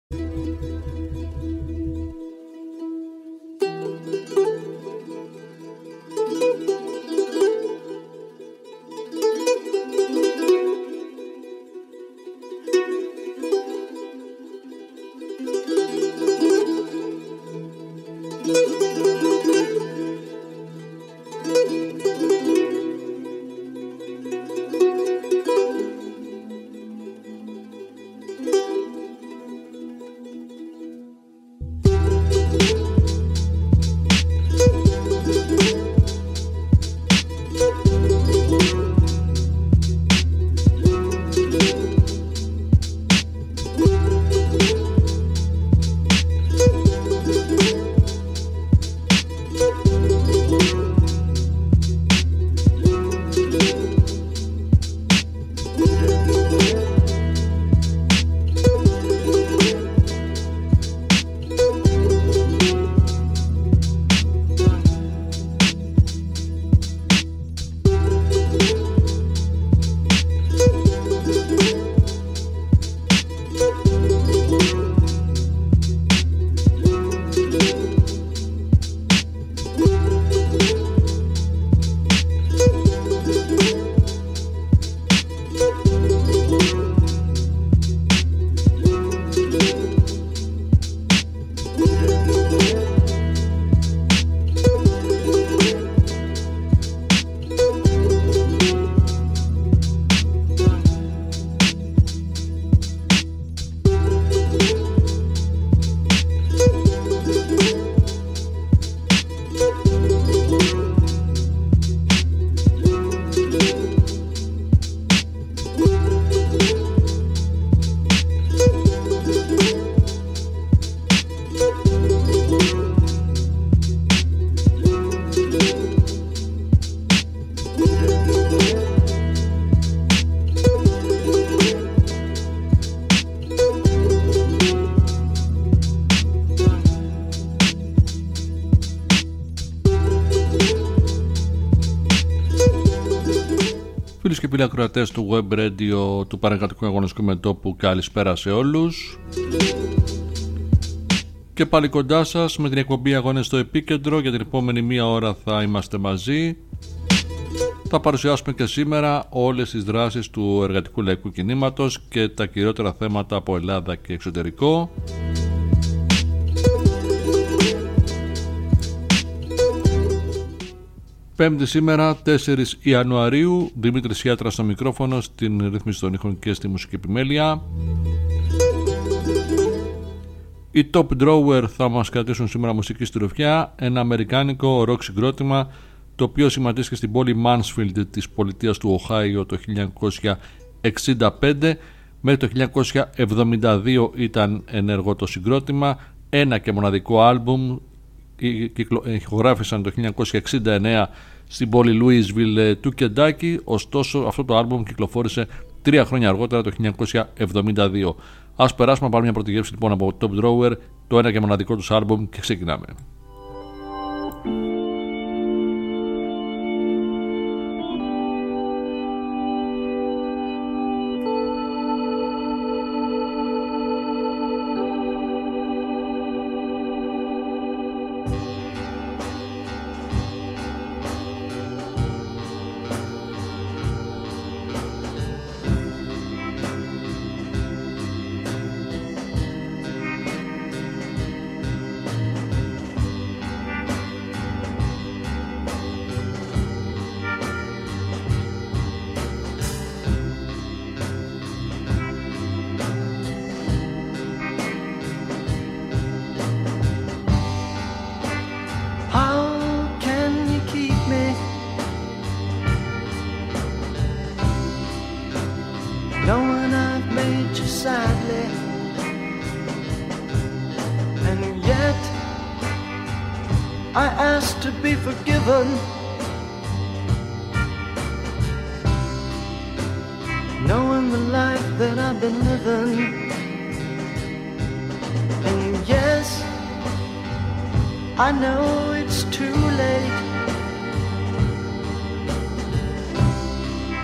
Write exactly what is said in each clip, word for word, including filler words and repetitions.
Φίλοι και φίλοι ακροατές του Web Radio του Πανελλαδικού Αγωνιστικού Μετώπου, καλησπέρα σε όλους. Και πάλι κοντά σας με την εκπομπή Αγώνες στο Επίκεντρο. Για την επόμενη μία ώρα θα είμαστε μαζί. Θα παρουσιάσουμε και σήμερα όλες τις δράσεις του εργατικού λαϊκού κινήματος και τα κυριότερα θέματα από Ελλάδα και εξωτερικό. Πέμπτη σήμερα, τέσσερις Ιανουαρίου, Δημήτρης Ιάτρας στο μικρόφωνο, στην ρύθμιση των ήχων και στη μουσική επιμέλεια. Οι Top Drawer θα μας κρατήσουν σήμερα μουσική στροφιά, ένα αμερικάνικο rock συγκρότημα το οποίο σχηματίστηκε στην πόλη Mansfield της πολιτείας του Οχάιο το χίλια εννιακόσια εξήντα πέντε. Μέχρι το χίλια εννιακόσια εβδομήντα δύο ήταν ενεργό το συγκρότημα, ένα και μοναδικό άλμπουμ ηχογράφησαν το χίλια εννιακόσια εξήντα εννέα στην πόλη Louisville του Κεντάκι, ωστόσο αυτό το άλμπουμ κυκλοφόρησε τρία χρόνια αργότερα το χίλια εννιακόσια εβδομήντα δύο. Ας περάσουμε να πάρουμε μια πρώτη γεύση λοιπόν από Top Drawer, το ένα και μοναδικό τους άλμπουμ, και ξεκινάμε.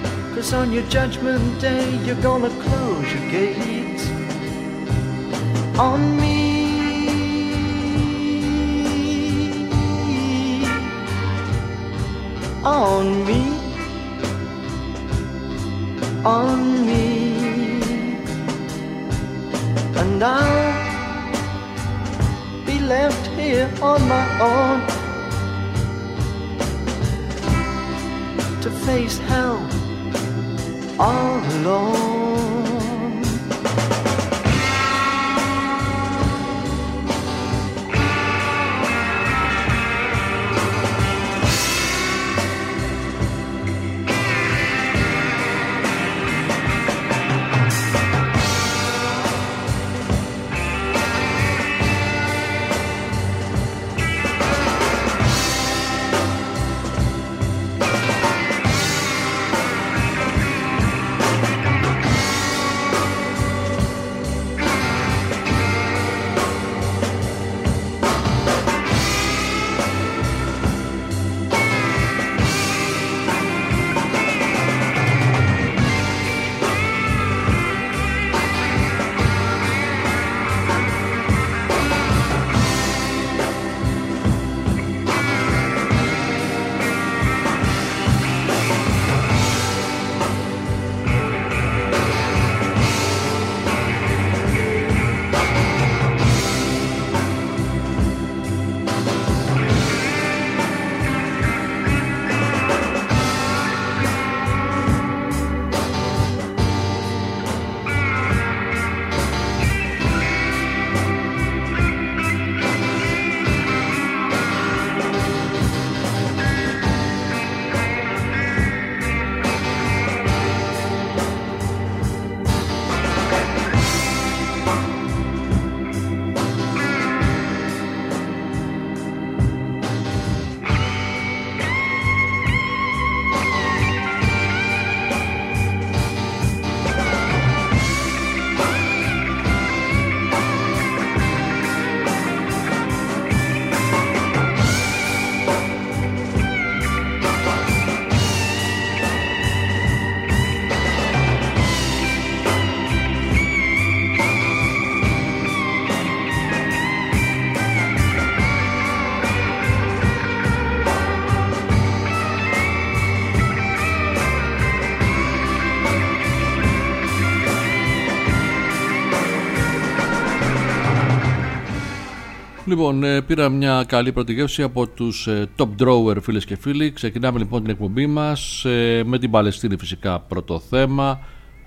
On your judgment day, you're gonna close your gates. on me. On me, on me, and I'll be left here on my own to face hell all alone. Λοιπόν, πήρα μια καλή πρωτογεύση από τους Top Drawer, φίλες και φίλοι. Ξεκινάμε λοιπόν την εκπομπή μας με την Παλαιστίνη, φυσικά πρώτο θέμα,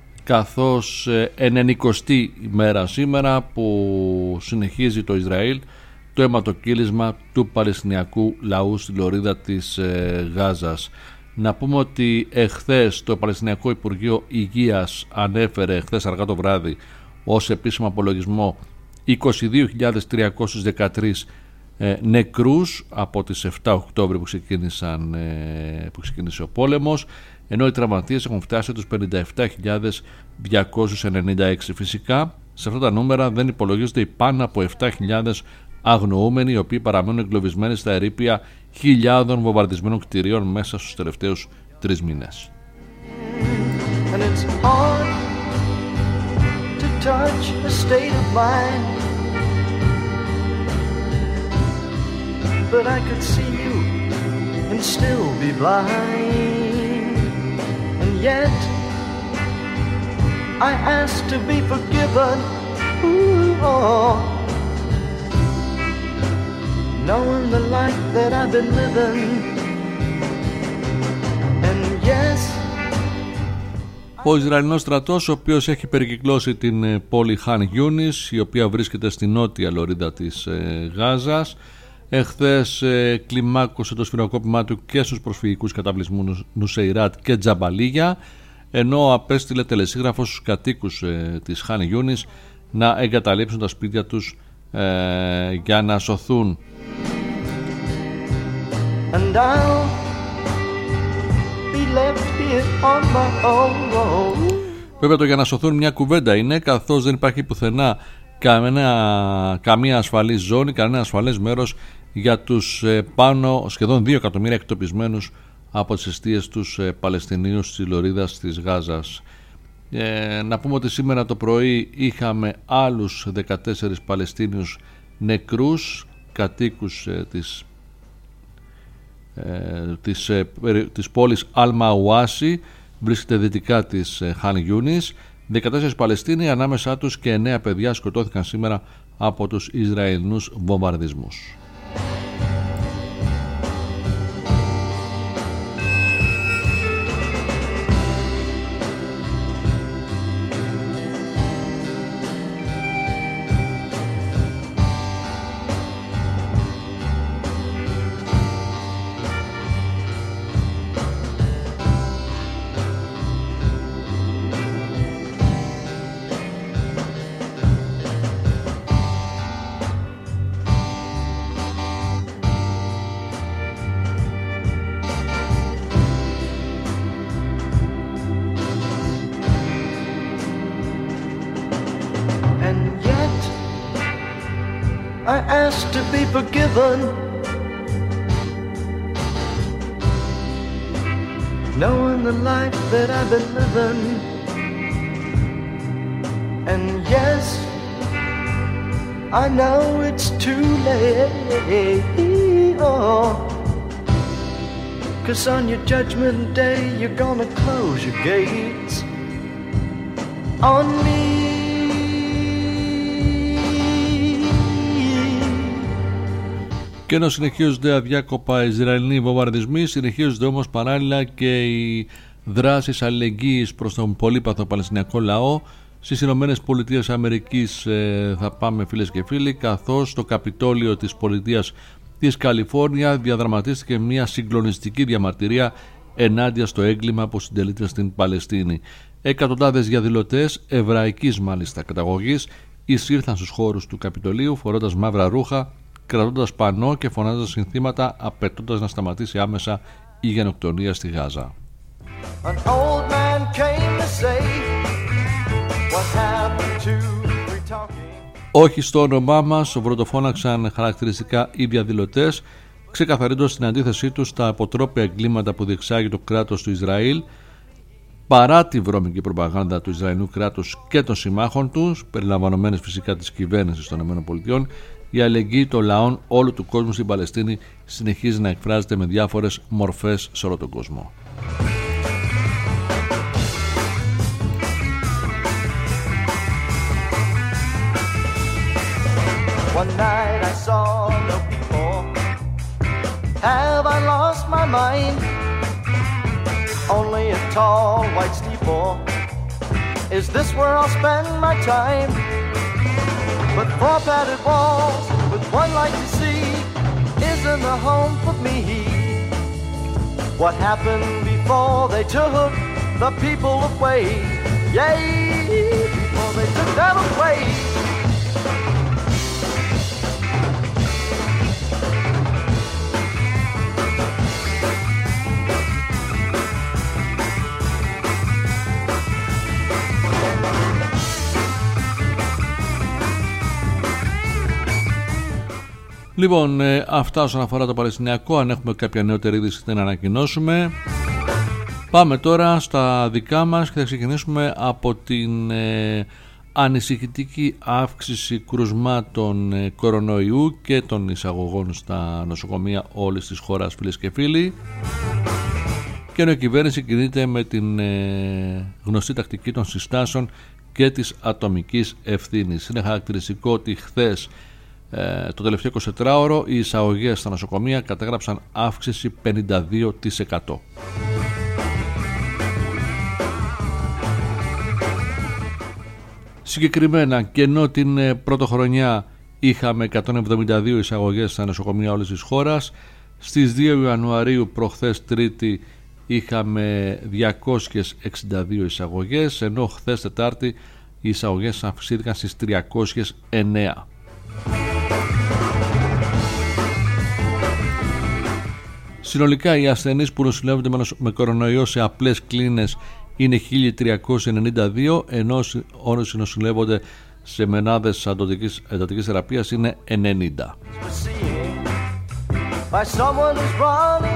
καθώς ενενηκοστή ημέρα σήμερα που συνεχίζει το Ισραήλ το αιματοκύλισμα του Παλαιστινιακού λαού στη λωρίδα της Γάζας. Να πούμε ότι εχθές το Παλαιστινιακό Υπουργείο Υγείας ανέφερε εχθές αργά το βράδυ ως επίσημο απολογισμό είκοσι δύο χιλιάδες τριακόσιους δεκατρείς ε, νεκρούς από τις επτά Οκτώβρη που, ξεκίνησαν, ε, που ξεκίνησε ο πόλεμος, ενώ οι τραυματίες έχουν φτάσει τους πενήντα επτά χιλιάδες διακόσιους ενενήντα έξι. Φυσικά σε αυτά τα νούμερα δεν υπολογίζονται οι πάνω από επτά χιλιάδες αγνοούμενοι, οι οποίοι παραμένουν εγκλωβισμένοι στα ερείπια χιλιάδων βομβαρδισμένων κτηρίων μέσα στους τελευταίους τρεις μήνες. Touch a state of mind, but I could see you and still be blind, and yet I asked to be forgiven. Ooh, oh. Knowing the life that I've been living, and yes, ο Ισραηλινός στρατός, ο οποίος έχει περικυκλώσει την πόλη Χαν Γιούνις, η οποία βρίσκεται στη νότια λωρίδα της ε, Γάζας, εχθές ε, κλιμάκωσε το σφυροκόπημά του και στους προσφυγικούς καταβλισμούς Νουσεϊράτ και Τζαμπαλίγια, ενώ απέστειλε τελεσίγραφο στους κατοίκους ε, της Χαν Γιούνις να εγκαταλείψουν τα σπίτια τους ε, για να σωθούν. And I'll be left here on my own. Βέβαια το για να σωθούν μια κουβέντα είναι, καθώς δεν υπάρχει πουθενά καμία, καμία ασφαλή ζώνη, κανένα ασφαλές μέρος για τους ε, πάνω σχεδόν δύο εκατομμύρια εκτοπισμένους από τις εστίες τους ε, Παλαιστινίους της λωρίδας της Γάζας. Ε, να πούμε ότι σήμερα το πρωί είχαμε άλλους δεκατέσσερις Παλαιστίνιους νεκρούς, κατοίκους ε, της, ε, της, ε, της πόλης Αλ-Μαουάσι, βρίσκεται δυτικά της ε, Χαν Γιούνις. δεκατέσσερις Παλαιστίνοι, ανάμεσά τους και εννέα παιδιά, σκοτώθηκαν σήμερα από τους Ισραηλινούς βομβαρδισμούς. I asked to be forgiven, knowing the life that I've been living. And yes, I know it's too late, oh, 'cause on your judgment day you're gonna close your gates on me. Και ενώ συνεχίζονται αδιάκοπα Ισραηλινοί βομβαρδισμοί, συνεχίζονται όμως παράλληλα και οι δράσεις αλληλεγγύης προς τον πολύπαθο Παλαιστινιακό λαό. Στις Ηνωμένες Πολιτείες Αμερικής ε, θα πάμε, φίλες και φίλοι, καθώς στο Καπιτόλιο της πολιτείας της Καλιφόρνια διαδραματίστηκε μια συγκλονιστική διαμαρτυρία ενάντια στο έγκλημα που συντελείται στην Παλαιστίνη. Εκατοντάδες διαδηλωτές, εβραϊκής μάλιστα καταγωγής, εισήρθαν στους χώρους του Καπιτολίου φορώντας μαύρα ρούχα, κρατώντας πανό και φωνάζοντας συνθήματα, απαιτώντας να σταματήσει άμεσα η γενοκτονία στη Γάζα. Όχι στο όνομά μας, βροντοφώναξαν χαρακτηριστικά οι διαδηλωτές, ξεκαθαρίζοντας την αντίθεσή τους στα αποτρόπαια εγκλήματα που διεξάγει το κράτος του Ισραήλ, παρά τη βρώμικη προπαγάνδα του Ισραηλινού κράτους και των συμμάχων τους, περιλαμβανομένες φυσικά της κυβέρνησης των ΗΠΑ. Η αλληλεγγύη των λαών όλου του κόσμου στην Παλαιστίνη συνεχίζει να εκφράζεται με διάφορες μορφές σε όλο τον κόσμο. One night I saw no people. Have I lost my mind? Only a tall white steeple. Is this where I'll spend my time? But four padded walls with one light to see isn't a home for me. What happened before they took the people away? Yay, before they took them away. Λοιπόν, ε, αυτά όσον αφορά το Παλαιστινιακό. Αν έχουμε κάποια νεότερη είδηση να ανακοινώσουμε. Πάμε τώρα στα δικά μας και θα ξεκινήσουμε από την ε, ανησυχητική αύξηση κρουσμάτων ε, κορονοϊού και των εισαγωγών στα νοσοκομεία όλης της χώρας, φίλες και φίλοι. Και ενώ η κυβέρνηση κινείται με την ε, γνωστή τακτική των συστάσεων και της ατομικής ευθύνης. Είναι χαρακτηριστικό ότι χθες, το τελευταίο εικοσιτετράωρο, οι εισαγωγές στα νοσοκομεία κατέγραψαν αύξηση πενήντα δύο τοις εκατό. Συγκεκριμένα, και ενώ την πρωτοχρονιά είχαμε εκατόν εβδομήντα δύο εισαγωγές στα νοσοκομεία όλης της χώρας, στις δύο Ιανουαρίου, προχθές Τρίτη, είχαμε διακόσιες εξήντα δύο εισαγωγές, ενώ χθες Τετάρτη οι εισαγωγές αυξήθηκαν στις τριακόσιες εννέα. Συνολικά οι ασθενείς που νοσηλεύονται με κορονοϊό σε απλές κλίνες είναι χίλια τριακόσιοι ενενήντα δύο, ενώ όσοι νοσηλεύονται σε μενάδες εντατικής θεραπείας είναι ενενήντα.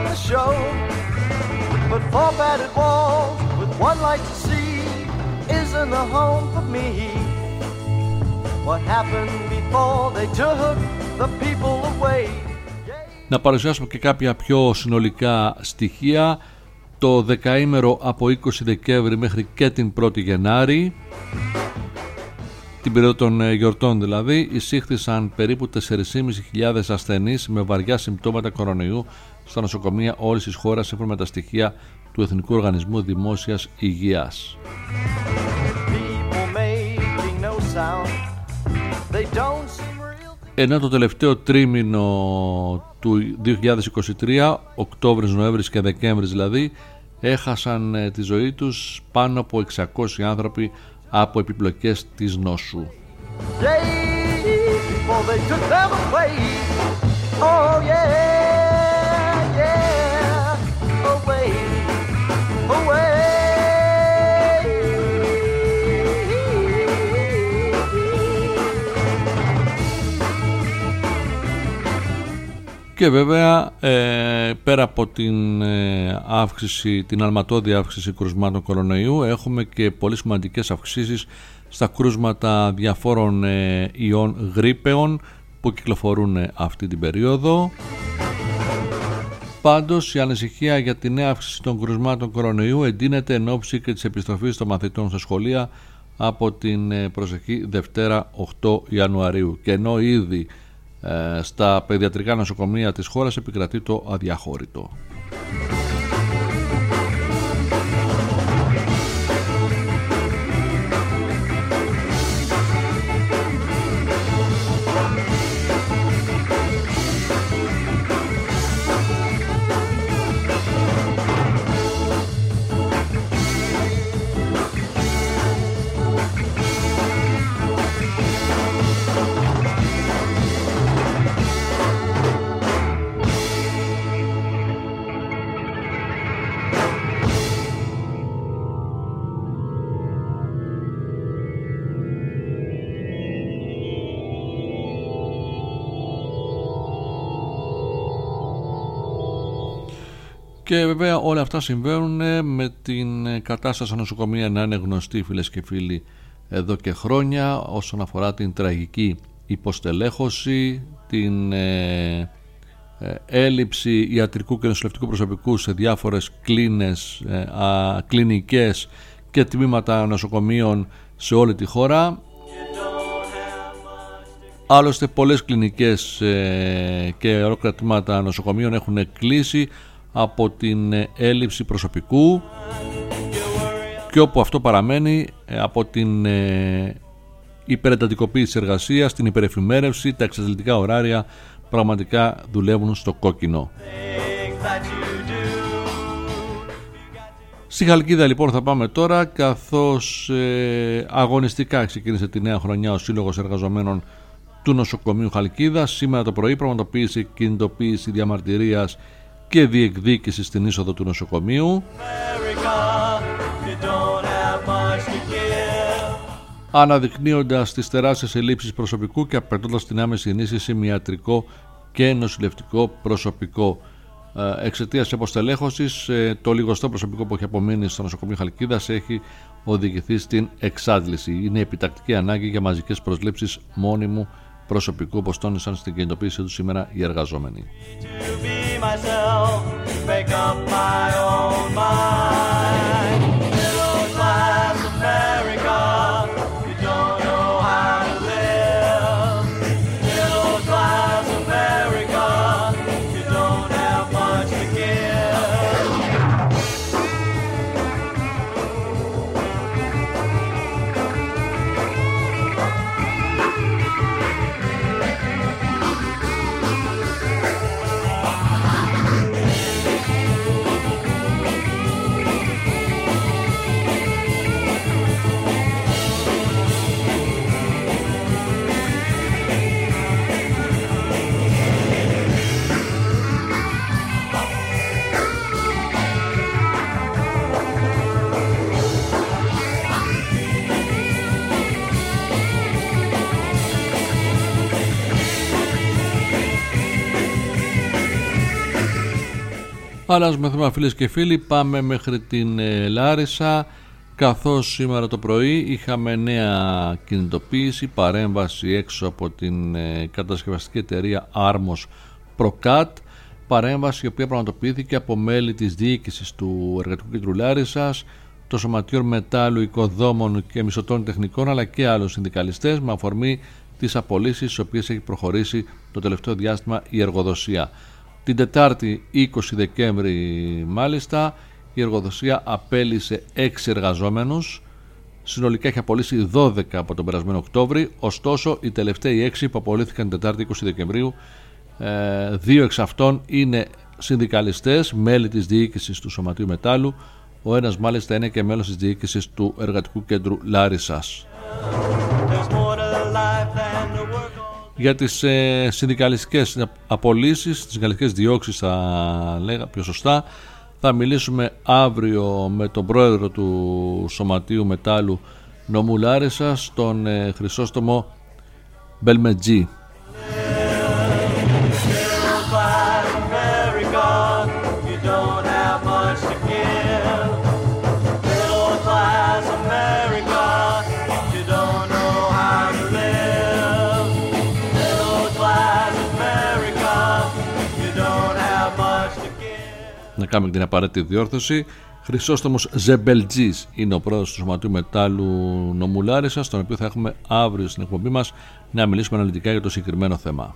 Is building a home for me. What happened before they took the people away? Να παρουσιάσουμε και κάποια πιο συνολικά στοιχεία. Το δεκαήμερο από είκοσι Δεκέμβρη μέχρι και την πρώτη Γενάρη, την περίοδο των γιορτών δηλαδή, εισήχθησαν περίπου τέσσερις χιλιάδες πεντακόσιοι ασθενείς με βαριά συμπτώματα κορονοϊού στα νοσοκομεία όλης της χώρας, σύμφωνα με τα στοιχεία του Εθνικού Οργανισμού Δημόσιας Υγείας. Ενώ το τελευταίο τρίμηνο του δύο χιλιάδες είκοσι τρία, Οκτώβρης, Νοέμβρης και Δεκέμβρης δηλαδή, έχασαν τη ζωή τους πάνω από εξακόσιοι άνθρωποι από επιπλοκές της νόσου. Και βέβαια ε, πέρα από την ε, αύξηση, την αλματώδη αύξηση κρουσμάτων κορονοϊού, έχουμε και πολύ σημαντικές αυξήσεις στα κρούσματα διαφόρων ε, ιών γρίπεων που κυκλοφορούν ε, αυτή την περίοδο. Πάντως η ανησυχία για την νέα αύξηση των κρουσμάτων κορονοϊού εντείνεται εν ώψη και της επιστροφής των μαθητών στα σχολεία από την ε, προσεχή Δευτέρα οκτώ Ιανουαρίου, και ενώ ήδη στα παιδιατρικά νοσοκομεία της χώρας επικρατεί το αδιαχώρητο. Και βέβαια όλα αυτά συμβαίνουν με την κατάσταση στα νοσοκομεία να είναι γνωστή, φίλες και φίλοι, εδώ και χρόνια, όσον αφορά την τραγική υποστελέχωση, την ε, ε, έλλειψη ιατρικού και νοσηλευτικού προσωπικού σε διάφορες κλίνες, ε, α, κλινικές και τμήματα νοσοκομείων σε όλη τη χώρα. Άλλωστε πολλές κλινικές ε, και ολόκληρα τμήματα νοσοκομείων έχουν κλείσει από την έλλειψη προσωπικού, και όπου αυτό παραμένει από την ε, υπερεντατικοποίηση της εργασίας, την υπερεφημέρευση, τα εξαντλητικά ωράρια πραγματικά δουλεύουν στο κόκκινο. Στη Χαλκίδα λοιπόν θα πάμε τώρα, καθώς ε, αγωνιστικά ξεκίνησε τη νέα χρονιά ο Σύλλογος Εργαζομένων του Νοσοκομείου Χαλκίδα. Σήμερα το πρωί πραγματοποίησε κινητοποίηση διαμαρτυρίας και διεκδίκηση στην είσοδο του νοσοκομείου, αναδεικνύοντας τις τεράστιες ελλείψεις προσωπικού και απαιτώντας την άμεση ενίσχυση με ιατρικό και νοσηλευτικό προσωπικό. Εξαιτίας της αποστελέχωσης, το λιγοστό προσωπικό που έχει απομείνει στο νοσοκομείο Χαλκίδας έχει οδηγηθεί στην εξάντληση. Είναι επιτακτική ανάγκη για μαζικές προσλήψεις μόνιμου προσωπικού, όπως τόνισαν στην κινητοποίησή του σήμερα οι εργαζόμενοι. Αλλάζουμε θέμα, φίλες και φίλοι, πάμε μέχρι την ε, Λάρισα, καθώς σήμερα το πρωί είχαμε νέα κινητοποίηση, παρέμβαση έξω από την ε, κατασκευαστική εταιρεία Armos Procat, παρέμβαση η οποία πραγματοποιήθηκε από μέλη της διοίκησης του Εργατικού Κέντρου Λάρισσας, των Σωματείων Μετάλλου, Οικοδόμων και Μισθωτών Τεχνικών, αλλά και άλλων συνδικαλιστές, με αφορμή τις απολύσεις στις οποίες έχει προχωρήσει το τελευταίο διάστημα η εργοδοσία. Την Τετάρτη είκοσι Δεκέμβρη μάλιστα η εργοδοσία απέλυσε έξι εργαζόμενους, συνολικά έχει απολύσει δώδεκα από τον περασμένο Οκτώβρη, ωστόσο οι τελευταίοι έξι που απολύθηκαν την Τετάρτη είκοσι Δεκεμβρίου, ε, δύο εξ αυτών είναι συνδικαλιστές, μέλη της διοίκησης του Σωματείου Μετάλλου, ο ένας μάλιστα είναι και μέλος της διοίκησης του Εργατικού Κέντρου Λάρισσας. Για τις ε, συνδικαλιστικές απολύσεις, τις συνδικαλιστικές διώξεις θα λέγα πιο σωστά, θα μιλήσουμε αύριο με τον πρόεδρο του Σωματείου Μετάλλου Νομού Λάρισσας, τον ε, Χρυσόστομο Μπελμετζή. Να κάνουμε την απαραίτητη διόρθωση. Χρυσόστομος Ζεμπελτζής είναι ο πρόεδρος του Σωματείου Μετάλλου Νομού Λάρισσας, στον οποίο θα έχουμε αύριο στην εκπομπή μας να μιλήσουμε αναλυτικά για το συγκεκριμένο θέμα.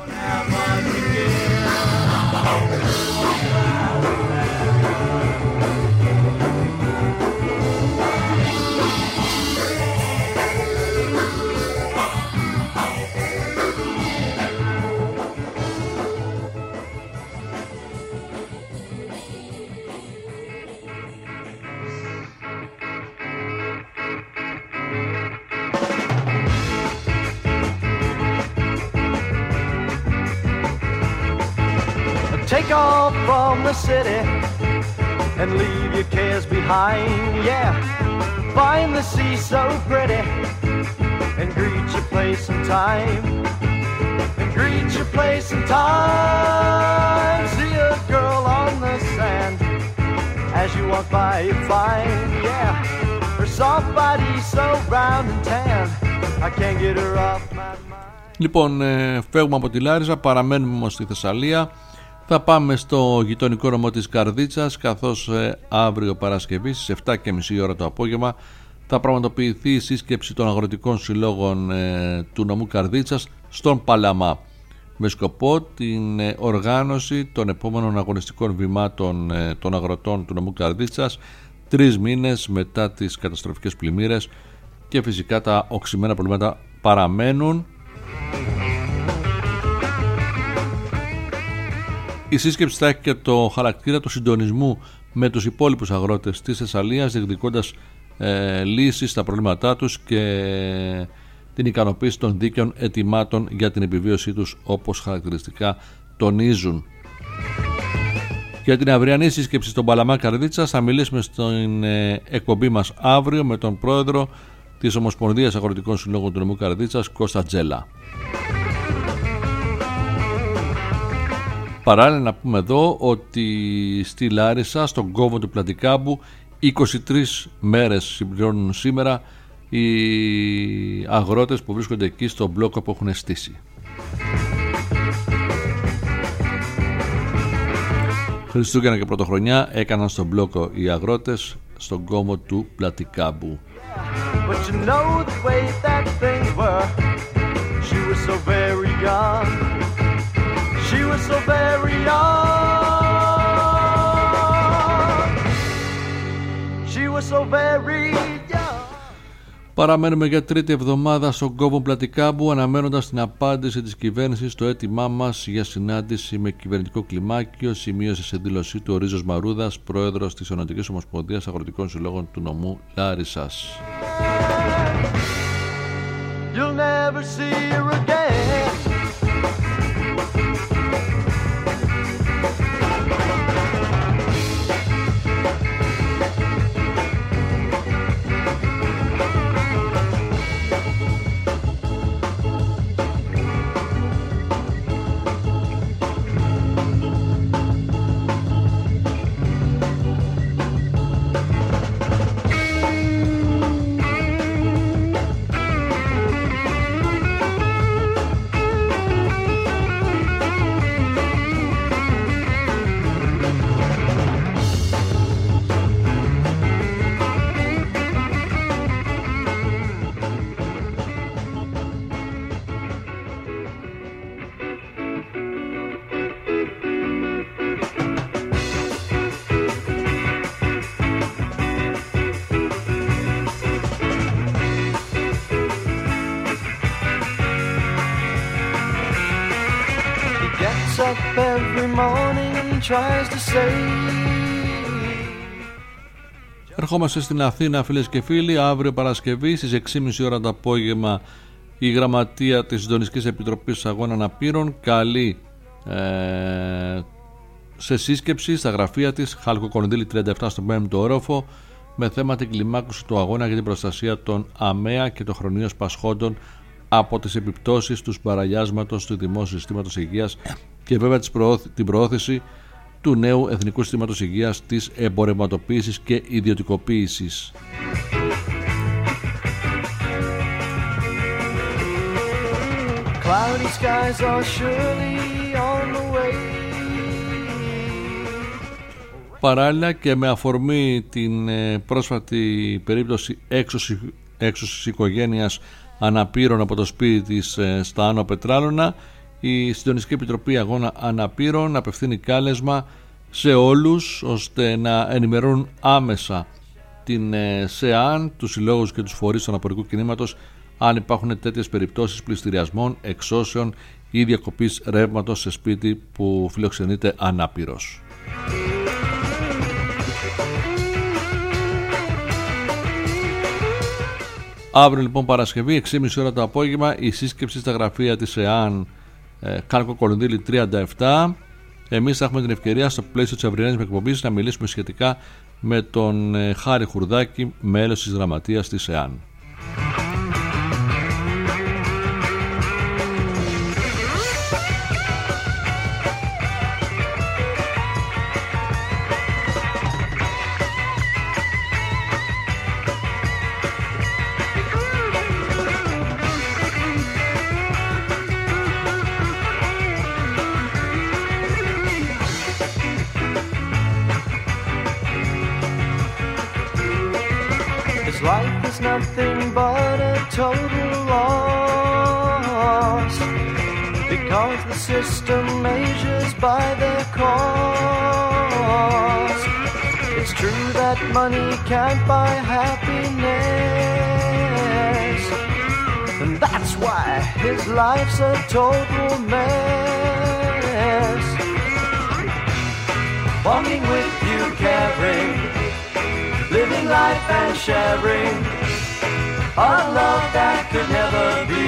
Take off from the city and leave your cares behind, yeah. Find the sea so pretty and greet your place and time. And greet your place and time. See a girl on the sand as you walk by you find, yeah. Her soft body so round and tan, I can't get her off my mind. Λοιπόν, ε, φεύγουμε από τη Λάρισα, παραμένουμε όμως στη Θεσσαλία. Θα πάμε στο γειτονικό νομό της Καρδίτσας, καθώς ε, αύριο Παρασκευή στις επτά και μισή ώρα το απόγευμα θα πραγματοποιηθεί η σύσκεψη των αγροτικών συλλόγων ε, του νομού Καρδίτσας στον Παλαμά, με σκοπό την ε, οργάνωση των επόμενων αγωνιστικών βημάτων ε, των αγροτών του νομού Καρδίτσας, τρεις μήνες μετά τις καταστροφικές πλημμύρες, και φυσικά τα οξυμένα προβλήματα παραμένουν. Η σύσκεψη θα έχει και το χαρακτήρα του συντονισμού με τους υπόλοιπους αγρότες της Θεσσαλίας, διεκδικώντας ε, λύσεις στα προβλήματά τους και την ικανοποίηση των δίκαιων αιτημάτων για την επιβίωσή τους, όπως χαρακτηριστικά τονίζουν. Για την αυριανή σύσκεψη στον Παλαμά Καρδίτσας θα μιλήσουμε στην ε, εκπομπή μας αύριο με τον πρόεδρο της Ομοσπονδίας Αγροτικών Συλλόγων του νομού Καρδίτσας, Κώστα Τζέλα. Παράλληλα να πούμε εδώ ότι στη Λάρισα, στον κόμβο του Πλατικάμπου, είκοσι τρεις μέρες συμπληρώνουν σήμερα οι αγρότες που βρίσκονται εκεί στον μπλόκο που έχουν στήσει. Χριστούγεννα και Πρωτοχρονιά έκαναν στον μπλόκο οι αγρότες στον κόμβο του Πλατικάμπου. But you know the way that things were. She was so very young. She was so very young. She was so very young. Παραμένουμε για τρίτη εβδομάδα στον κόμβο Πλατικάμπου, αναμένοντας την απάντηση της κυβέρνησης στο αίτημά μας για συνάντηση με κυβερνητικό κλιμάκιο, σημείωσε σε δήλωσή του ο Ρίζος Μαρούδας, πρόεδρος της Ενωτικής Ομοσπονδίας Αγροτικών Συλλόγων του νομού Λάρισσας. You'll never see her again. gets up every morning and tries to save. Ερχόμαστε στην Αθήνα, φίλες και φίλοι. Αύριο Παρασκευή στις έξι και μισή ώρα το απόγευμα η Γραμματεία της Συντονιστικής Επιτροπής Αγώνων Αναπήρων καλεί ε, σε σύσκεψη στα γραφεία της Χάλκο Κορνδύλη τριάντα επτά στον πέμπτο όροφο με θέμα την κλιμάκωση του αγώνα για την προστασία των ΑΜΕΑ και των χρονίως πασχόντων από τις επιπτώσεις του σπαραλιάσματος του δημόσιου συστήματος υγείας και βέβαια την προώθηση του νέου Εθνικού Συστήματος Υγείας, της εμπορευματοποίησης και ιδιωτικοποίησης. Παράλληλα και με αφορμή την πρόσφατη περίπτωση έξωσης, έξωσης οικογένειας αναπήρων από το σπίτι της στα Άνω Πετράλωνα, η Συντονιστική Επιτροπή Αγώνα Αναπήρων απευθύνει κάλεσμα σε όλους ώστε να ενημερώνουν άμεσα την ΣΕΑΝ, τους συλλόγους και τους φορείς του αναπορικού κινήματος αν υπάρχουν τέτοιες περιπτώσεις πληστηριασμών, εξώσεων ή διακοπής ρεύματος σε σπίτι που φιλοξενείται ανάπηρος. Αύριο λοιπόν Παρασκευή έξι και μισή ώρα το απόγευμα η σύσκεψη στα γραφεία της ΕΑΝ Χάλκο Κορνδύλη τριάντα επτά. Εμείς θα έχουμε την ευκαιρία στο πλαίσιο της αυριανής εκπομπής να μιλήσουμε σχετικά με τον Χάρη Χουρδάκη, μέλος της γραμματείας της ΕΑΝ. Life is nothing but a total loss because the system measures by their cost. It's true that money can't buy happiness, and that's why his life's a total mess. Walking with you, caring, living life and sharing a love that could never be.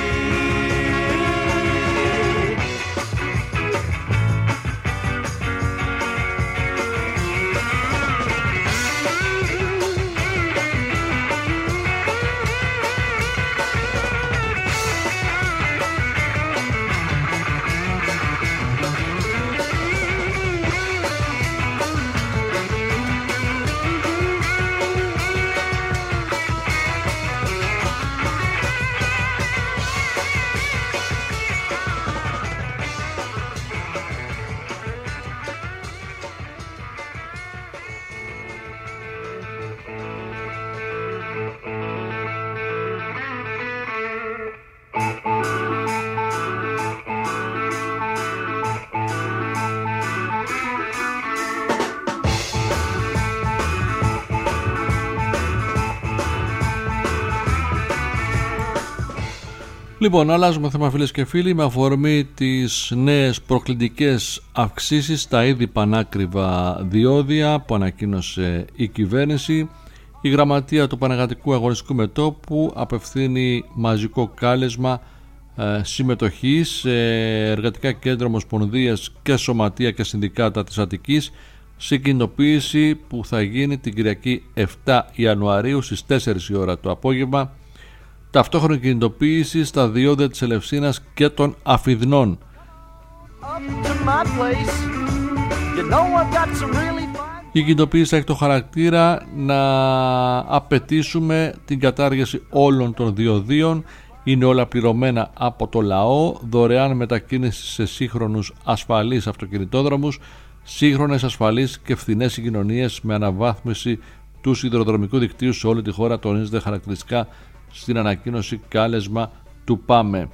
Λοιπόν, αλλάζουμε θέμα, φίλες και φίλοι, με αφορμή τις νέες προκλητικές αυξήσεις στα ήδη πανάκριβα διόδια που ανακοίνωσε η κυβέρνηση. Η Γραμματεία του Πανεργατικού Αγωνιστικού Μετώπου απευθύνει μαζικό κάλεσμα ε, συμμετοχής σε εργατικά κέντρα, ομοσπονδίες και σωματεία και συνδικάτα της Αττικής σε κινητοποίηση που θα γίνει την Κυριακή επτά Ιανουαρίου στις τέσσερις η ώρα το απόγευμα. Ταυτόχρονη κινητοποίηση στα διόδια της Ελευσίνας και των Αφιδνών. Η κινητοποίηση έχει το χαρακτήρα να απαιτήσουμε την κατάργηση όλων των διοδίων. Είναι όλα πληρωμένα από το λαό, δωρεάν μετακίνηση σε σύγχρονους ασφαλείς αυτοκινητόδρομους, σύγχρονες ασφαλείς και φθηνές συγκοινωνίες με αναβάθμιση του σιδηροδρομικού δικτύου σε όλη τη χώρα, τονίζεται χαρακτηριστικά στην ανακοίνωση κάλεσμα του ΠΑΜΕ.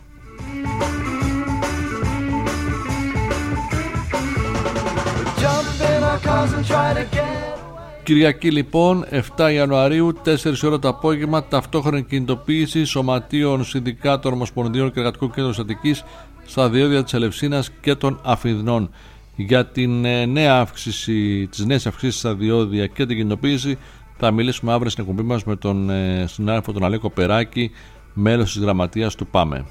Κυριακή λοιπόν επτά Ιανουαρίου τέσσερις ώρα το απόγευμα, ταυτόχρονη κινητοποίηση σωματείων, συνδικάτων, ομοσπονδιών και εργατικού κέντρου Αττικής στα διόδια της Ελευσίνας και των Αφιδνών. Για την νέα αύξηση, τις νέες αυξήσεις στα διόδια και την κινητοποίηση θα μιλήσουμε αύριο στην εκπομπή μας με τον συνάδελφο τον Αλέκο Περάκη, μέλος της γραμματείας του ΠΑΜΕ.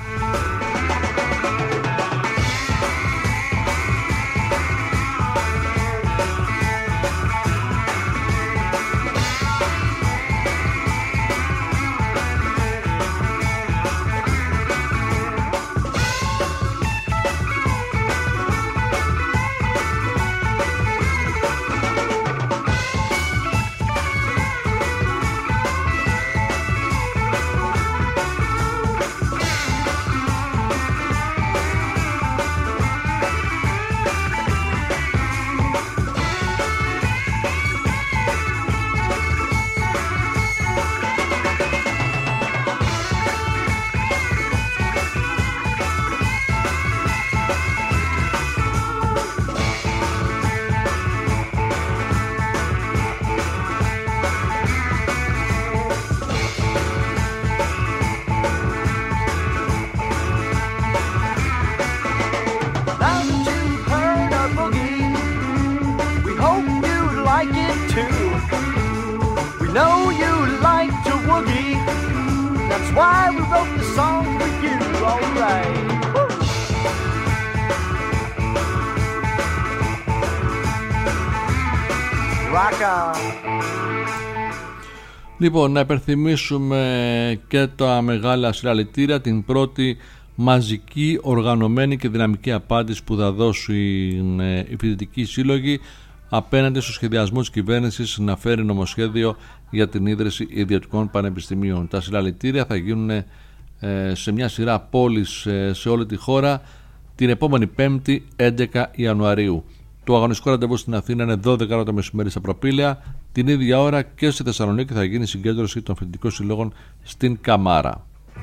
Λοιπόν, να υπενθυμίσουμε και τα μεγάλα συλλαλητήρια, την πρώτη μαζική, οργανωμένη και δυναμική απάντηση που θα δώσουν οι φοιτητικοί σύλλογοι απέναντι στο σχεδιασμό της κυβέρνησης να φέρει νομοσχέδιο για την ίδρυση ιδιωτικών πανεπιστημίων. Τα συλλαλητήρια θα γίνουν σε μια σειρά πόλεις σε όλη τη χώρα την επόμενη Πέμπτη έντεκα Ιανουαρίου. Το αγωνιστικό ραντεβού στην Αθήνα είναι δώδεκα ώρα το μεσημέρι στα Προπήλαια. Την ίδια ώρα και στη Θεσσαλονίκη θα γίνει συγκέντρωση των φοιτητικών συλλόγων στην Καμάρα.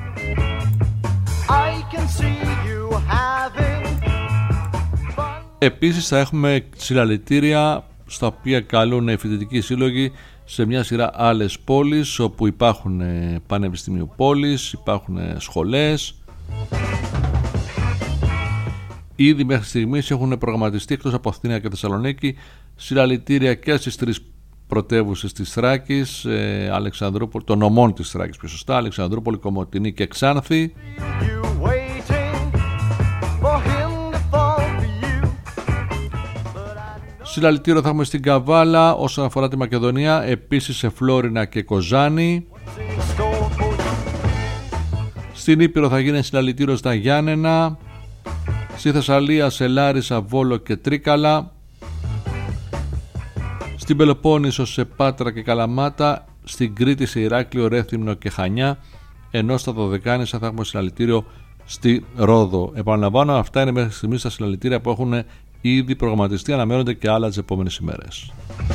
Επίσης θα έχουμε συλλαλητήρια στα οποία καλούν οι φοιτητικοί σύλλογοι σε μια σειρά άλλες πόλεις όπου υπάρχουν πανεπιστημίου πόλεις, υπάρχουν σχολές. Ήδη μέχρι στιγμής έχουν προγραμματιστεί εκτός από Αθήνα και Θεσσαλονίκη συλλαλητήρια και στις τρεις πρωτεύουσες της Θράκης, ε, Αλεξανδρούπολη, των νομών της Θράκης πιο σωστά, Αλεξανδρούπολη, Κομοτηνή και Ξάνθη. Συλλαλητήριο θα έχουμε στην Καβάλα όσον αφορά τη Μακεδονία, επίσης σε Φλόρινα και Κοζάνη. Στην Ήπειρο θα γίνει συλλαλητήριο στα Γιάννενα, στη Θεσσαλία σε Λάρισα, Βόλο και Τρίκαλα, στην Πελοπόννησο σε Πάτρα και Καλαμάτα, στην Κρήτη σε Ηράκλειο, Ρέθυμνο και Χανιά, ενώ στα Δωδεκάνησα θα έχουμε συλλαλητήριο στη Ρόδο. Επαναλαμβάνω, αυτά είναι μέχρι στιγμής τα συλλαλητήρια που έχουν ήδη προγραμματιστεί, αναμένονται και άλλα τις επόμενες ημέρες.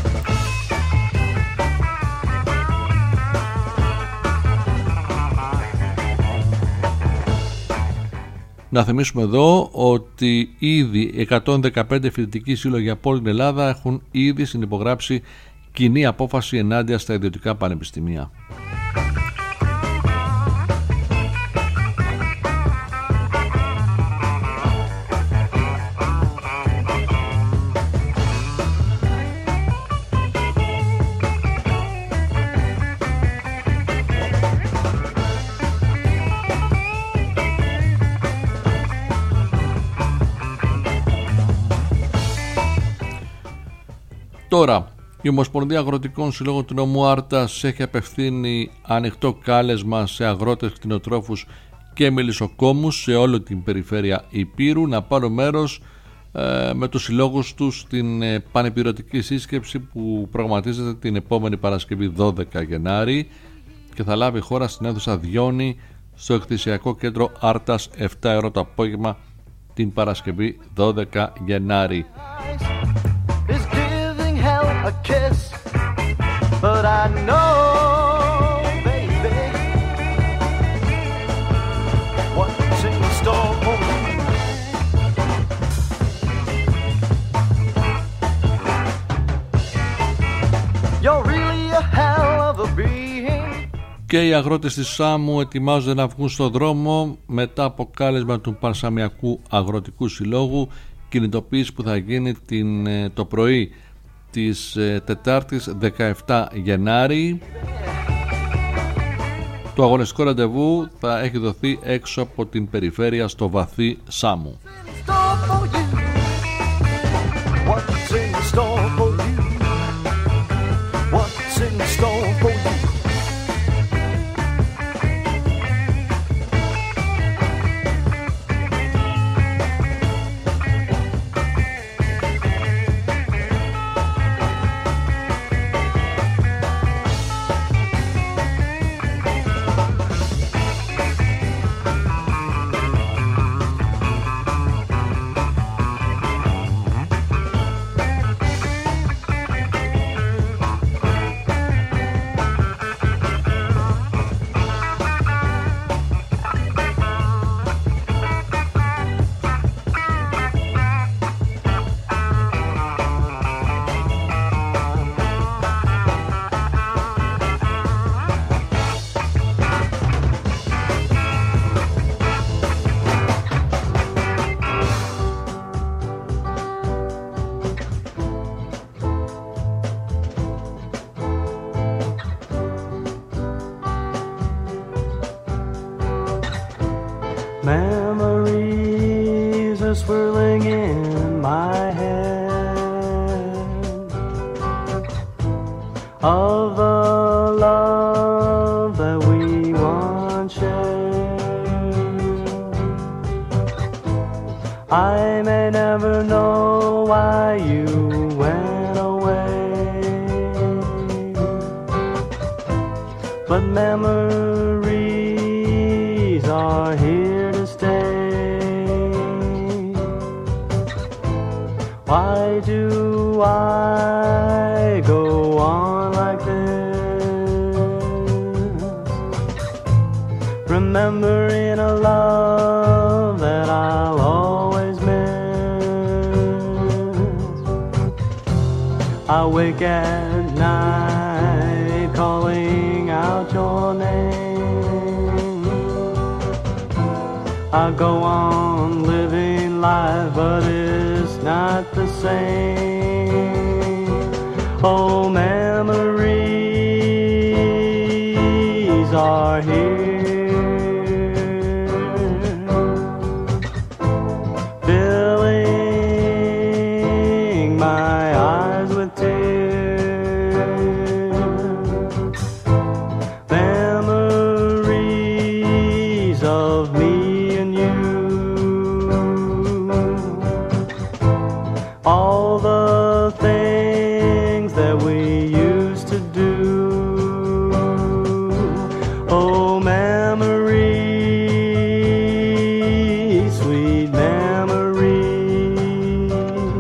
Να θυμίσουμε εδώ ότι ήδη εκατόν δεκαπέντε φοιτητικοί σύλλογοι από όλη την Ελλάδα έχουν ήδη συνυπογράψει κοινή απόφαση ενάντια στα ιδιωτικά πανεπιστημία. Τώρα, η Ομοσπονδία Αγροτικών Συλλόγων του Νομού Άρτας έχει απευθύνει ανοιχτό κάλεσμα σε αγρότες, κτηνοτρόφους και μελισσοκόμους σε όλη την περιφέρεια Ηπείρου να πάρουν μέρος ε, με τους συλλόγους τους στην ε, πανεπηρωτική σύσκεψη που προγραμματίζεται την επόμενη Παρασκευή δώδεκα Γενάρη και θα λάβει χώρα στην αίθουσα Διόνη στο εκθεσιακό κέντρο Άρτας επτά ώρα το απόγευμα την Παρασκευή δώδεκα Γενάρη. A kiss, but I know, baby, what's in store for me. You're really a hell of a being. Και οι αγρότες της Σάμου ετοιμάζονται να βγουν στο δρόμο μετά από κάλεσμα του Πανσαμιακού Αγροτικού Συλλόγου, κινητοποίηση που θα γίνει την, το πρωί της Τετάρτης δεκαεπτά Γενάρη. Το αγωνιστικό ραντεβού θα έχει δοθεί έξω από την περιφέρεια στο βαθύ Σάμου. Memories are swirling in my head of the love that we once shared. I may never know why you went away, but memories are here. Why do I go on like this, remembering a love that I'll always miss? I wake at night calling out your name. I go on living life, but it's not the same. Oh, memories are here, filling my eyes with tears. Memories of me and you, all the things that we used to do. Oh, memories, sweet memories.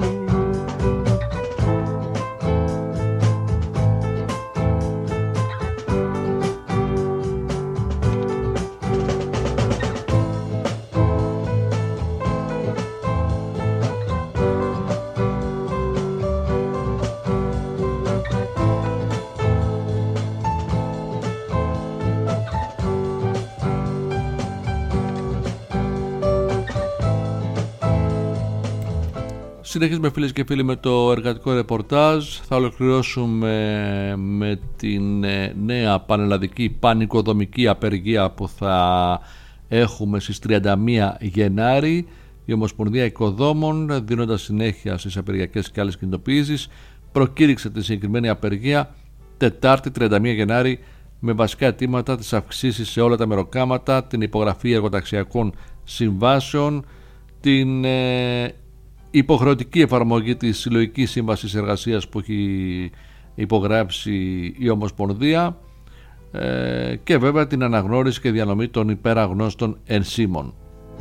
Συνεχίζουμε φίλες και φίλοι με το εργατικό ρεπορτάζ. Θα ολοκληρώσουμε με την νέα πανελλαδική πανοικοδομική απεργία που θα έχουμε στις τριάντα μία Γενάρη. Η Ομοσπονδία Οικοδόμων, δίνοντας συνέχεια στις απεργιακές και άλλες κινητοποιήσεις, προκήρυξε τη συγκεκριμένη απεργία Τετάρτη τριάντα μία Γενάρη με βασικά αιτήματα τις αυξήσεις σε όλα τα μεροκάματα, την υπογραφή εργοταξιακών συμβάσεων, την ε, υποχρεωτική εφαρμογή της συλλογικής σύμβασης εργασίας που έχει υπογράψει η Ομοσπονδία ε, και βέβαια την αναγνώριση και διανομή των υπεραγνώστων ενσύμων.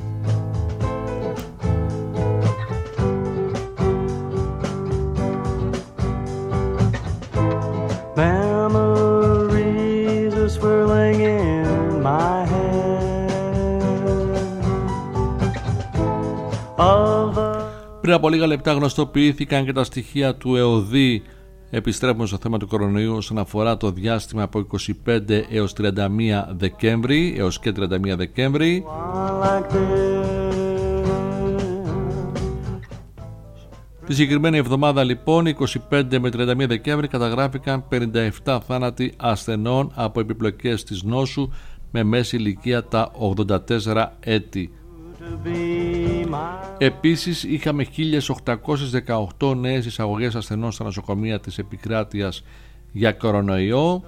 Memories are swirling in my head of the... Πριν από λίγα λεπτά γνωστοποιήθηκαν και τα στοιχεία του ΕΟΔΗ Επιστρέφουμε στο θέμα του κορονοϊού όσον αφορά το διάστημα από είκοσι πέντε έως τριάντα μία Δεκέμβρη έως και τριάντα μία Δεκέμβρη. Τη συγκεκριμένη εβδομάδα λοιπόν, είκοσι πέντε με τριάντα μία Δεκέμβρη, καταγράφηκαν πενήντα επτά θάνατοι ασθενών από επιπλοκές της νόσου με μέση ηλικία τα ογδόντα τέσσερα έτη. Επίσης είχαμε χίλιες οκτακόσιες δεκαοκτώ νέες εισαγωγές ασθενών στα νοσοκομεία της επικράτειας για κορονοϊό.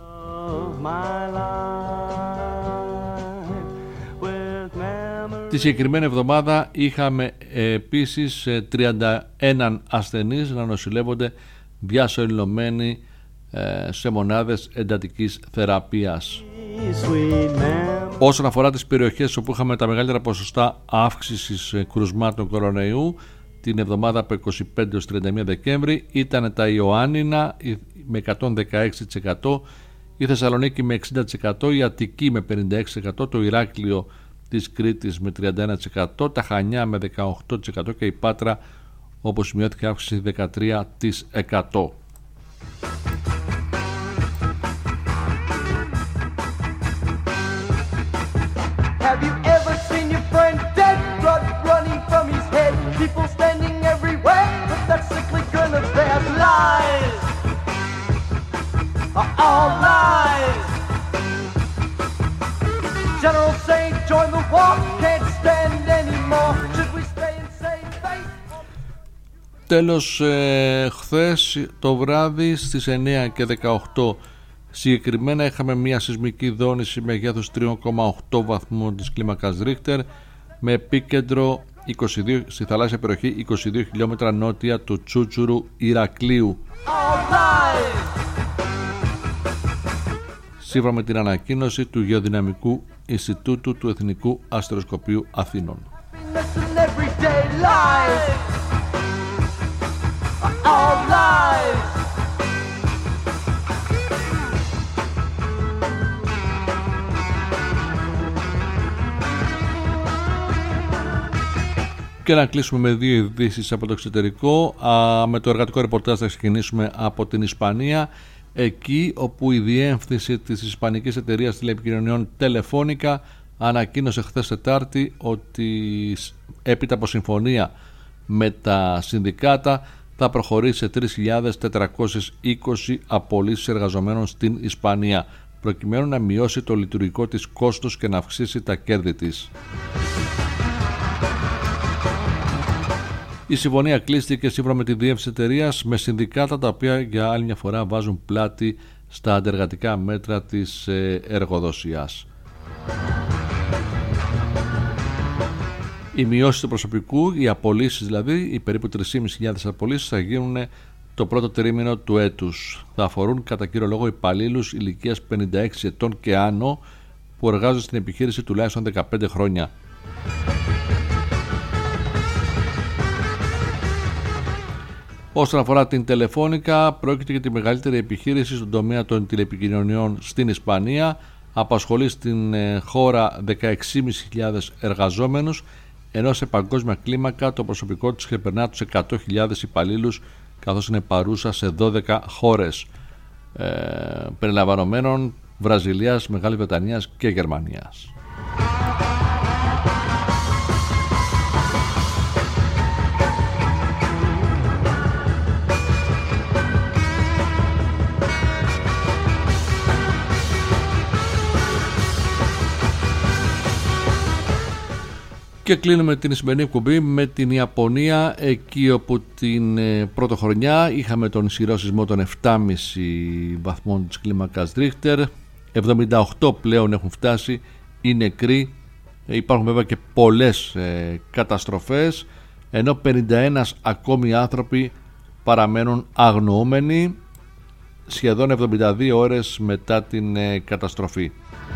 Τη συγκεκριμένη εβδομάδα είχαμε επίσης τριάντα ένα ασθενείς να νοσηλεύονται διασωληνωμένοι σε μονάδες εντατικής θεραπείας. Όσον αφορά τις περιοχές όπου είχαμε τα μεγαλύτερα ποσοστά αύξησης κρουσμάτων κορονοϊού την εβδομάδα από είκοσι πέντε έως τριάντα μία Δεκέμβρη, ήταν τα Ιωάννινα με εκατόν δεκαέξι τοις εκατό, η Θεσσαλονίκη με εξήντα τοις εκατό, η Αττική με πενήντα έξι τοις εκατό, το Ηράκλειο της Κρήτης με τριάντα ένα τοις εκατό, τα Χανιά με δεκαοκτώ τοις εκατό και η Πάτρα όπως σημειώθηκε αύξηση δεκατρία τοις εκατό. Have you ever seen your friend dead? Blood running from his head. People standing everywhere, but that sickly grin of theirs. Lies are all lies. General saying join the war, can't stand anymore. Should we stay and save face? Τέλος, ε, χθες το βράδυ στις εννιά και δεκαοκτώ συγκεκριμένα είχαμε μια σεισμική δόνηση μεγέθους τρία κόμμα οκτώ βαθμών της κλίμακας Ρίχτερ με επίκεντρο είκοσι δύο, στη θαλάσσια περιοχή είκοσι δύο χιλιόμετρα νότια του Τσούτσουρου Ηρακλείου. Σύμφωνα με την ανακοίνωση του Γεωδυναμικού Ινστιτούτου του Εθνικού Αστεροσκοπείου Αθήνων. Και να κλείσουμε με δύο ειδήσεις από το εξωτερικό. Α, με το εργατικό ρεπορτάζ θα ξεκινήσουμε από την Ισπανία, εκεί όπου η διεύθυνση της ισπανικής εταιρείας τηλεπικοινωνιών Telefónica ανακοίνωσε χθες Τετάρτη ότι έπειτα από συμφωνία με τα συνδικάτα θα προχωρήσει σε τρεις χιλιάδες τετρακόσιες είκοσι απολύσεις εργαζομένων στην Ισπανία, προκειμένου να μειώσει το λειτουργικό της κόστος και να αυξήσει τα κέρδη της. Η συμφωνία κλείστηκε σύμφωνα με τη διεύθυνση εταιρείας με συνδικάτα τα οποία για άλλη μια φορά βάζουν πλάτη στα αντεργατικά μέτρα της εργοδοσίας. Οι μειώσεις του προσωπικού, οι απολύσεις δηλαδή, οι περίπου τρεις χιλιάδες πεντακόσιες απολύσεις θα γίνουν το πρώτο τρίμηνο του έτους. Θα αφορούν κατά κύριο λόγο υπαλλήλους ηλικίας πενήντα έξι ετών και άνω που εργάζονται στην επιχείρηση τουλάχιστον δεκαπέντε χρόνια. Όσον αφορά την Telefónica, πρόκειται για τη μεγαλύτερη επιχείρηση στον τομέα των τηλεπικοινωνιών στην Ισπανία. Απασχολεί στην χώρα δεκαέξι χιλιάδες πεντακόσιους εργαζόμενους, ενώ σε παγκόσμια κλίμακα το προσωπικό της ξεπερνά τους εκατό χιλιάδες υπαλλήλους, καθώς είναι παρούσα σε δώδεκα χώρες, ε, περιλαμβανομένων Βραζιλίας, Μεγάλης Βρετανίας και Γερμανίας. Και κλείνουμε την σημερινή εκπομπή με την Ιαπωνία, εκεί όπου την πρωτοχρονιά είχαμε τον ισχυρό σεισμό των επτά κόμμα πέντε βαθμών της κλίμακας Ρίχτερ. εβδομήντα οκτώ πλέον έχουν φτάσει οι νεκροί. Υπάρχουν βέβαια και πολλές ε, καταστροφές, ενώ πενήντα ένα ακόμη άνθρωποι παραμένουν αγνοούμενοι σχεδόν εβδομήντα δύο ώρες μετά την ε, καταστροφή.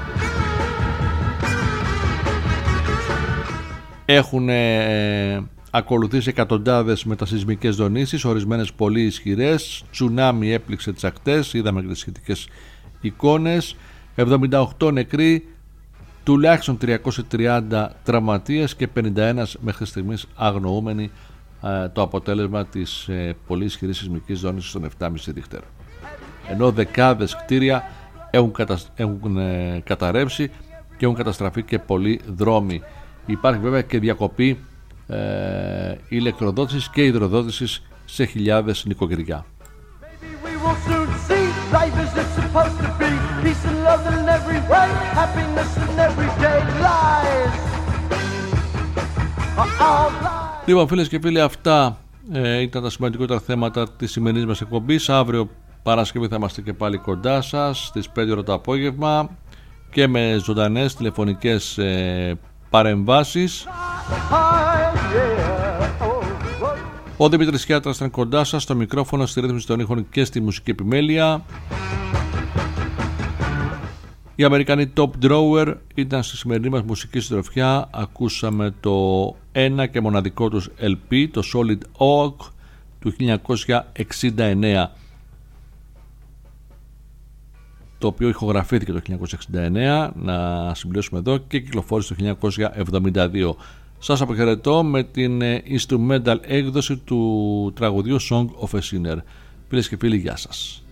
Έχουν ε, ακολουθήσει εκατοντάδες μετασεισμικές δονήσεις, ορισμένες πολύ ισχυρές. Τσουνάμι έπληξε τις ακτές, είδαμε και τις σχετικές εικόνες. εβδομήντα οκτώ νεκροί, τουλάχιστον τριακόσιοι τριάντα τραυματίες και πενήντα ένα μέχρι στιγμής αγνοούμενοι το αποτέλεσμα της ε, πολύ ισχυρής σεισμικής ζώνης των επτά κόμμα πέντε Ρίχτερ. Ενώ δεκάδες κτίρια έχουν, κατα... έχουν ε, καταρρεύσει και έχουν καταστραφεί και πολλοί δρόμοι. Υπάρχει βέβαια και διακοπή ε, ηλεκτροδότησης και υδροδότησης σε χιλιάδες νοικοκυριά. Λοιπόν, φίλες και φίλοι, αυτά ε, ήταν τα σημαντικότερα θέματα της σημερινής μας εκπομπής. Αύριο Παρασκευή θα είμαστε και πάλι κοντά σας στις πέντε ώρα το απόγευμα και με ζωντανές τηλεφωνικές ε, παρεμβάσεις. Ο Δημήτρης Χιάτρας ήταν κοντά σας στο μικρόφωνο, στη ρύθμιση των ήχων και στη μουσική επιμέλεια. Οι Αμερικανοί Top Drawer ήταν στη σημερινή μας μουσική συντροφιά. Ακούσαμε το ένα και μοναδικό τους ελ πι, το Solid Oak του χίλια εννιακόσια εξήντα εννέα, το οποίο ηχογραφήθηκε το χίλια εννιακόσια εξήντα εννέα, να συμπληρώσουμε εδώ, και κυκλοφόρησε το χίλια εννιακόσια εβδομήντα δύο. Σας αποχαιρετώ με την instrumental έκδοση του τραγουδιού Song of a Sinner. Φίλες και φίλοι, γεια σας.